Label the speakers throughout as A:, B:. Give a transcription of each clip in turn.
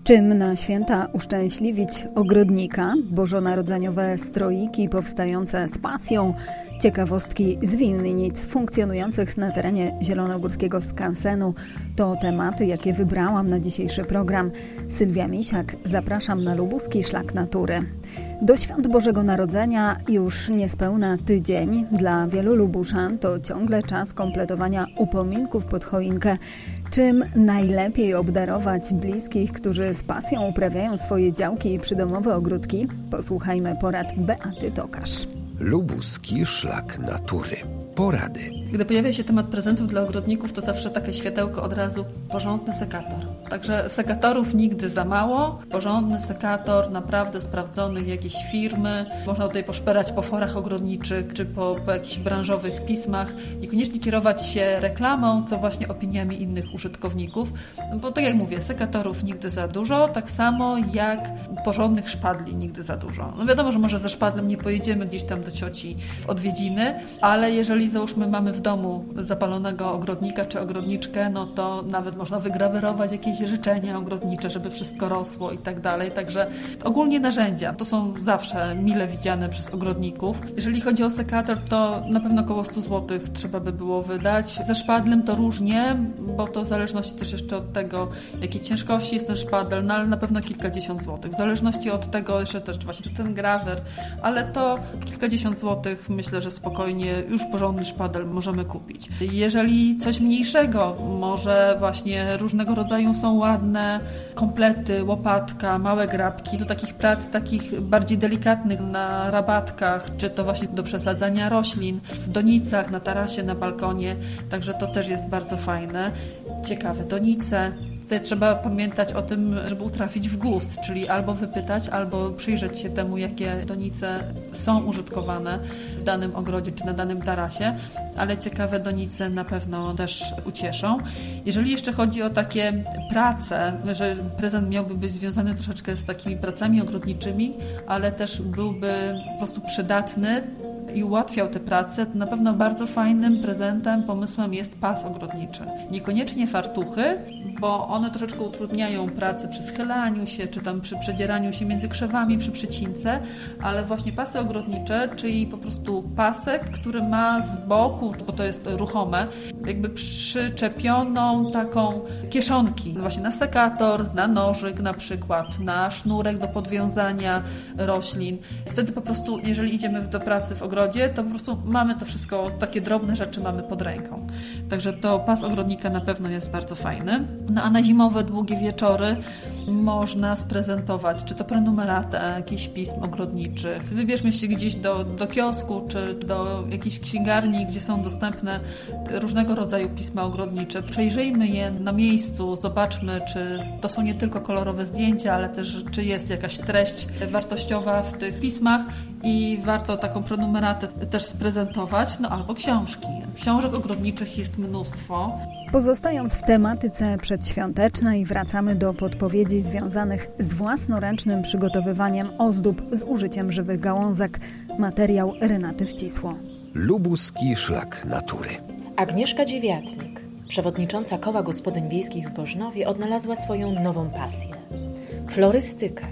A: Czym na święta uszczęśliwić ogrodnika? Bożonarodzeniowe stroiki powstające z pasją, ciekawostki z winnic funkcjonujących na terenie zielonogórskiego skansenu to tematy, jakie wybrałam na dzisiejszy program. Sylwia Misiak, zapraszam na lubuski szlak natury. Do świąt Bożego Narodzenia już niespełna tydzień. Dla wielu lubuszan to ciągle czas kompletowania upominków pod choinkę. Czym najlepiej obdarować bliskich, którzy z pasją uprawiają swoje działki i przydomowe ogródki? Posłuchajmy porad Beaty Tokarz.
B: Lubuski szlak natury. Porady.
C: Gdy pojawia się temat prezentów dla ogrodników, to zawsze takie światełko od razu porządny sekator. Także sekatorów nigdy za mało. Porządny sekator, naprawdę sprawdzony jakiejś firmy. Można tutaj poszperać po forach ogrodniczych, czy po jakichś branżowych pismach. Niekoniecznie kierować się reklamą, co właśnie opiniami innych użytkowników. Bo tak jak mówię, sekatorów nigdy za dużo, tak samo jak porządnych szpadli nigdy za dużo. No wiadomo, że może ze szpadlem nie pojedziemy gdzieś tam do cioci w odwiedziny, ale jeżeli załóżmy mamy w domu zapalonego ogrodnika czy ogrodniczkę, no to nawet można wygrawerować jakieś życzenia ogrodnicze, żeby wszystko rosło i tak dalej. Także ogólnie narzędzia to są zawsze mile widziane przez ogrodników. Jeżeli chodzi o sekator, to na pewno około 100 zł trzeba by było wydać. Ze szpadlem to różnie, bo to w zależności też jeszcze od tego, jakiej ciężkości jest ten szpadel, no ale na pewno kilkadziesiąt złotych. W zależności od tego jeszcze też właśnie ten grawer, ale to kilkadziesiąt złotych myślę, że spokojnie już porządny szpadel możemy kupić. Jeżeli coś mniejszego, może właśnie różnego rodzaju są ładne komplety, łopatka, małe grabki do takich prac takich bardziej delikatnych na rabatkach, czy to właśnie do przesadzania roślin w donicach, na tarasie, na balkonie, także to też jest bardzo fajne. Ciekawe donice. Tutaj trzeba pamiętać o tym, żeby utrafić w gust, czyli albo wypytać, albo przyjrzeć się temu, jakie donice są użytkowane w danym ogrodzie czy na danym tarasie, ale ciekawe donice na pewno też ucieszą. Jeżeli jeszcze chodzi o takie prace, że prezent miałby być związany troszeczkę z takimi pracami ogrodniczymi, ale też byłby po prostu przydatny i ułatwiał te prace, to na pewno bardzo fajnym prezentem, pomysłem jest pas ogrodniczy. Niekoniecznie fartuchy, bo one troszeczkę utrudniają pracę przy schylaniu się, czy tam przy przedzieraniu się między krzewami, przy przecince, ale właśnie pasy ogrodnicze, czyli po prostu pasek, który ma z boku, bo to jest ruchome, jakby przyczepioną taką kieszonki, właśnie na sekator, na nożyk na przykład, na sznurek do podwiązania roślin. Wtedy po prostu, jeżeli idziemy do pracy w ogrodzie, to po prostu mamy to wszystko, takie drobne rzeczy mamy pod ręką. Także to pas ogrodnika na pewno jest bardzo fajny. No a na zimowe, długie wieczory można sprezentować, czy to prenumeratę jakichś pism ogrodniczych. Wybierzmy się gdzieś do kiosku, czy do jakiejś księgarni, gdzie są dostępne różnego rodzaju pisma ogrodnicze. Przejrzyjmy je na miejscu, zobaczmy, czy to są nie tylko kolorowe zdjęcia, ale też czy jest jakaś treść wartościowa w tych pismach i warto taką prenumeratę też sprezentować, no albo książki. Książek ogrodniczych jest mnóstwo.
A: Pozostając w tematyce przedświątecznej, wracamy do podpowiedzi związanych z własnoręcznym przygotowywaniem ozdób z użyciem żywych gałązek. Materiał Renaty Wcisło.
B: Lubuski szlak natury.
D: Agnieszka Dziewiatnik, przewodnicząca Koła Gospodyń Wiejskich w Bożnowie, odnalazła swoją nową pasję – florystykę.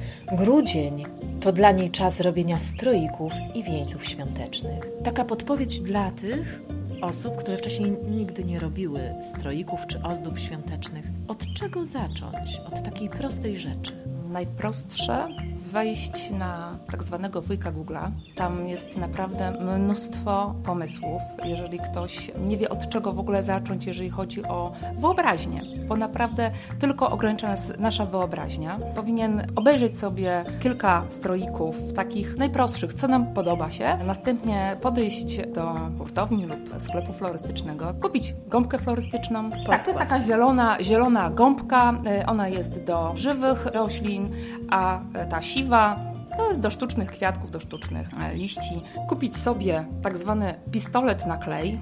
D: Grudzień to dla niej czas robienia stroików i wieńców świątecznych. Taka podpowiedź dla tych osób, które wcześniej nigdy nie robiły stroików czy ozdób świątecznych. Od czego zacząć? Od takiej prostej rzeczy.
E: Najprostsze wejść na tak zwanego wujka Google'a. Tam jest naprawdę mnóstwo pomysłów, jeżeli ktoś nie wie od czego w ogóle zacząć, jeżeli chodzi o wyobraźnię, bo naprawdę tylko ogranicza nas nasza wyobraźnia. Powinien obejrzeć sobie kilka stroików, takich najprostszych, co nam podoba się, następnie podejść do hurtowni lub sklepu florystycznego, kupić gąbkę florystyczną. Tak, to jest taka zielona gąbka, ona jest do żywych roślin, a ta siwa to jest do sztucznych kwiatków, do sztucznych liści. Kupić sobie tak zwany pistolet na klej,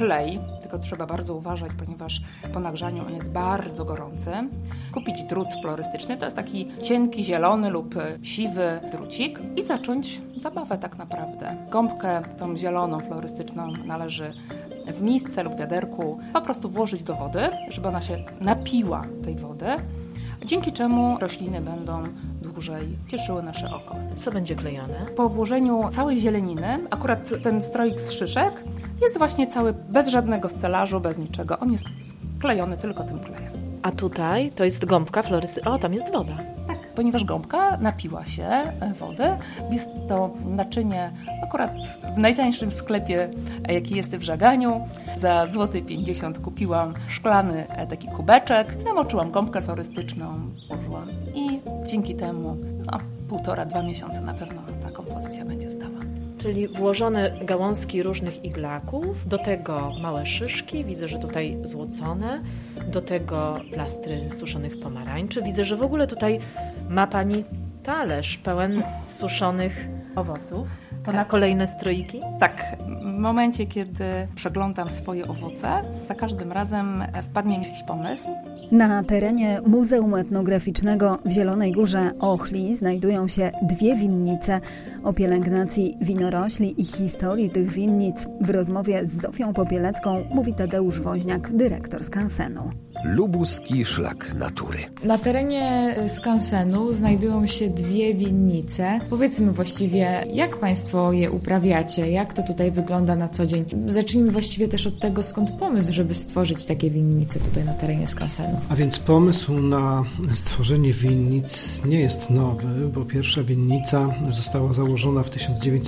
E: tylko trzeba bardzo uważać, ponieważ po nagrzaniu on jest bardzo gorący. Kupić drut florystyczny, to jest taki cienki, zielony lub siwy drucik i zacząć zabawę tak naprawdę. Gąbkę tą zieloną florystyczną należy w misce lub wiaderku po prostu włożyć do wody, żeby ona się napiła tej wody. dzięki czemu rośliny będą dłużej cieszyły nasze oko.
D: Co będzie klejone?
E: Po włożeniu całej zieleniny, akurat ten stroik z szyszek jest właśnie cały bez żadnego stelażu, bez niczego. On jest klejony tylko tym klejem.
D: A tutaj to jest gąbka florystyczna. O, tam jest woda.
E: Tak, ponieważ gąbka napiła się wody. Jest to naczynie akurat w najtańszym sklepie, jaki jest w Żaganiu. Za złoty 50 kupiłam szklany taki kubeczek, namoczyłam gąbkę florystyczną, włożyłam i dzięki temu 1,5–2 miesiące na pewno ta kompozycja będzie stała.
D: Czyli włożone gałązki różnych iglaków, do tego małe szyszki, widzę, że tutaj złocone, do tego plastry suszonych pomarańczy. Widzę, że w ogóle tutaj ma Pani talerz pełen suszonych owoców. To na kolejne stroiki?
E: Tak, w momencie, kiedy przeglądam swoje owoce, za każdym razem wpadnie mi jakiś pomysł.
A: Na terenie Muzeum Etnograficznego w Zielonej Górze Ochli znajdują się 2 winnice. O pielęgnacji winorośli i historii tych winnic w rozmowie z Zofią Popielecką mówi Tadeusz Woźniak, dyrektor skansenu.
B: Lubuski szlak natury.
F: Na terenie skansenu znajdują się 2 winnice. Powiedzmy właściwie, jak Państwo je uprawiacie, jak to tutaj wygląda na co dzień. Zacznijmy właściwie też od tego, skąd pomysł, żeby stworzyć takie winnice tutaj na terenie skansenu.
G: A więc pomysł na stworzenie winnic nie jest nowy, bo pierwsza winnica została założona w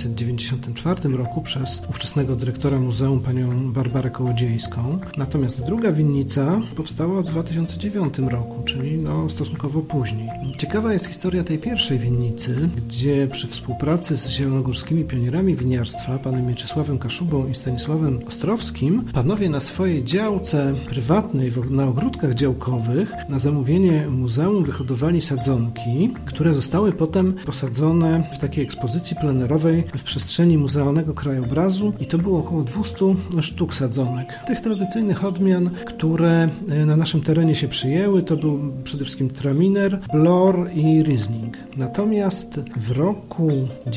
G: 1994 roku przez ówczesnego dyrektora muzeum, panią Barbarę Kołodziejską. Natomiast druga winnica powstała w 2009 roku, czyli stosunkowo później. Ciekawa jest historia tej pierwszej winnicy, gdzie przy współpracy z zielonogórskimi pionierami winiarstwa, panem Mieczysławem Kaszubą i Stanisławem Ostrowskim, panowie na swojej działce prywatnej, na ogródkach działkowych, na zamówienie muzeum wyhodowali sadzonki, które zostały potem posadzone w takiej ekspozycji plenerowej w przestrzeni muzealnego krajobrazu i to było około 200 sztuk sadzonek. Tych tradycyjnych odmian, które na naszym terenie się przyjęły, to był przede wszystkim Traminer, Blor i Riesling. Natomiast w roku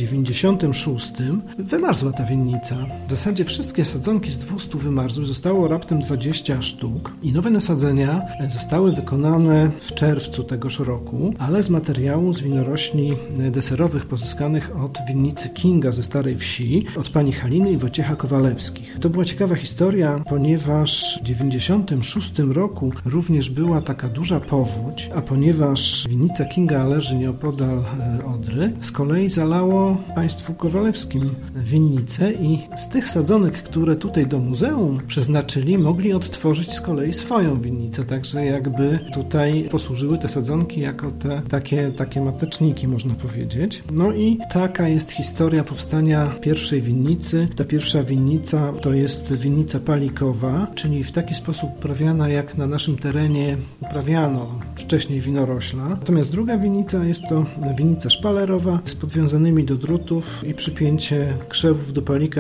G: 96 wymarzła ta winnica. W zasadzie wszystkie sadzonki z 200 wymarzły, zostało raptem 20 sztuk i nowe nasadzenia zostały wykonane w czerwcu tegoż roku, ale z materiału z winorośli deserowych pozyskanych od winnicy Kinga ze Starej Wsi, od pani Haliny i Wojciecha Kowalewskich. To była ciekawa historia, ponieważ w 96 roku również była taka duża powódź, a ponieważ winnica Kinga leży nieopodal Odry, z kolei zalało państwu Kowalewskim winnicę i z tych sadzonek, które tutaj do muzeum przeznaczyli, mogli odtworzyć z kolei swoją winnicę, także jakby tutaj posłużyły te sadzonki jako te takie mateczniki, można powiedzieć. No i taka jest historia powstania pierwszej winnicy. Ta pierwsza winnica to jest winnica palikowa, czyli w taki sposób uprawiana, jak na naszym terenie uprawiano wcześniej winorośla. Natomiast druga winnica jest to winnica szpalerowa z podwiązanymi do drutów i przypięcie krzewów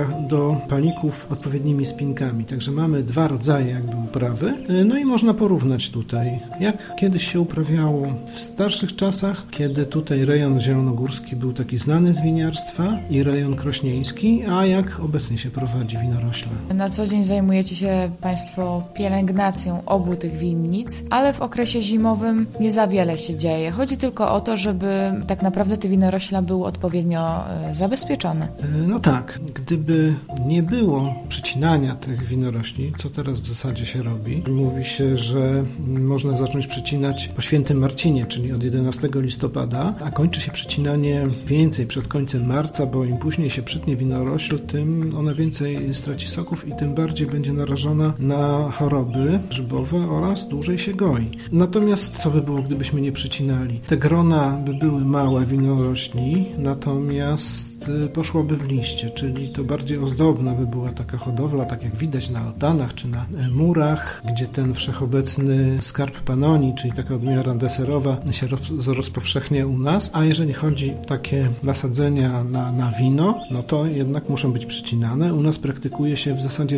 G: do palików odpowiednimi spinkami. Także mamy 2 rodzaje jakby uprawy. No i można porównać tutaj, jak kiedyś się uprawiało w starszych czasach, kiedy tutaj rejon zielonogórski był taki znany z winiarstwa i rejon krośnieński, a jak obecnie się prowadzi winorośle.
F: Na co dzień zajmujecie się Państwo pielęgnacją obu tych winnic, ale w okresie zimowym nie za wiele się dzieje. Chodzi tylko o to, żeby tak naprawdę te winorośla były odpowiednio zabezpieczone.
G: No tak, gdyby nie było przycinania tych winorośli, co teraz w zasadzie się robi, mówi się, że można zacząć przycinać po Świętym Marcinie, czyli od 11 listopada, a kończy się przycinanie więcej przed końcem marca, bo im później się przytnie winorośl, tym ona więcej straci soków i tym bardziej będzie narażona na choroby grzybowe oraz dłużej się goi. Natomiast co by było, gdybyśmy nie przycinali? Te grona by były małe winorośli, natomiast poszłoby w liście, czyli to bardziej ozdobna by była taka hodowla, tak jak widać na altanach czy na murach, gdzie ten wszechobecny skarb Panonii, czyli taka odmiana deserowa się rozpowszechnia u nas, a jeżeli chodzi takie nasadzenia na wino, no to jednak muszą być przycinane. U nas praktykuje się w zasadzie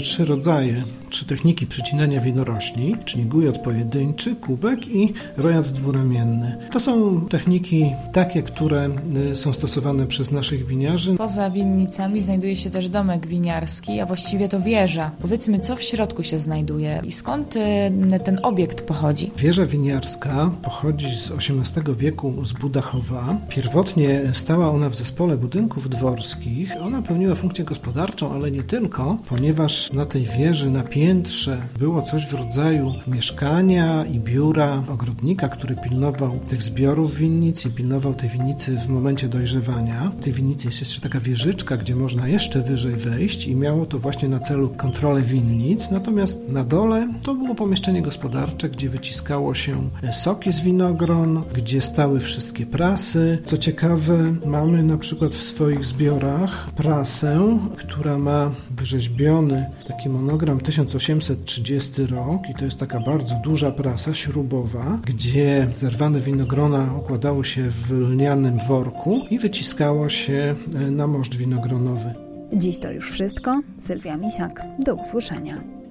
G: 3 techniki przycinania winorośli, czyli gujot pojedynczy, kubek i rojad dwuramienny. To są techniki takie, które są stosowane przez naszych winiarzy.
F: Poza winnicami znajduje się też domek zamek winiarski, a właściwie to wieża. Powiedzmy, co w środku się znajduje i skąd ten obiekt pochodzi?
G: Wieża winiarska pochodzi z XVIII wieku z Budachowa. Pierwotnie stała ona w zespole budynków dworskich. Ona pełniła funkcję gospodarczą, ale nie tylko, ponieważ na tej wieży, na piętrze było coś w rodzaju mieszkania i biura ogrodnika, który pilnował tych zbiorów winnic i pilnował tej winnicy w momencie dojrzewania. W tej winnicy jest jeszcze taka wieżyczka, gdzie można jeszcze wyżej wejść i miało to właśnie na celu kontrolę winnic. Natomiast na dole to było pomieszczenie gospodarcze, gdzie wyciskało się soki z winogron, gdzie stały wszystkie prasy. Co ciekawe, mamy na przykład w swoich zbiorach prasę, która ma wyrzeźbiony taki monogram 1830 rok i to jest taka bardzo duża prasa śrubowa, gdzie zerwane winogrona układało się w lnianym worku i wyciskało się na moszcz winogronowy.
A: Dziś to już wszystko. Sylwia Misiak. Do usłyszenia.